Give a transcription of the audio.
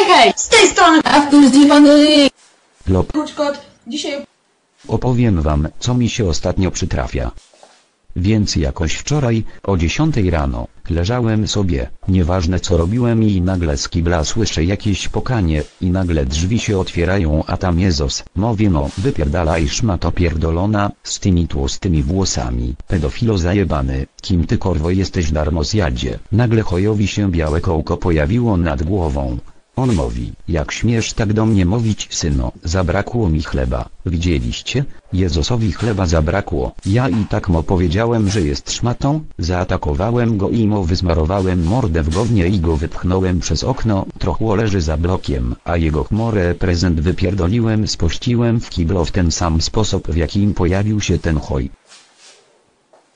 hej! Z tej strony Artur z Divany! Lop. Kot, dzisiaj... Opowiem wam, co mi się ostatnio przytrafia. Więc jakoś wczoraj, o 10 rano, leżałem sobie, nieważne co robiłem i nagle z kibla słyszę jakieś pokanie, i nagle drzwi się otwierają, a tam Jezus. Mówię no, wypierdalaj szmato pierdolona, z tymi tłustymi włosami, pedofilo zajebany, kim ty korwo jesteś darmozjadzie. Nagle chojowi się białe kołko pojawiło nad głową. On mówi, jak śmiesz tak do mnie mówić syno, zabrakło mi chleba, widzieliście? Jezusowi chleba zabrakło, ja i tak mu powiedziałem, że jest szmatą, zaatakowałem go i mu wyzmarowałem mordę w gównie i go wypchnąłem przez okno, trochło leży za blokiem, a jego chmurę prezent wypierdoliłem, spościłem w kiblo w ten sam sposób w jakim pojawił się ten choj.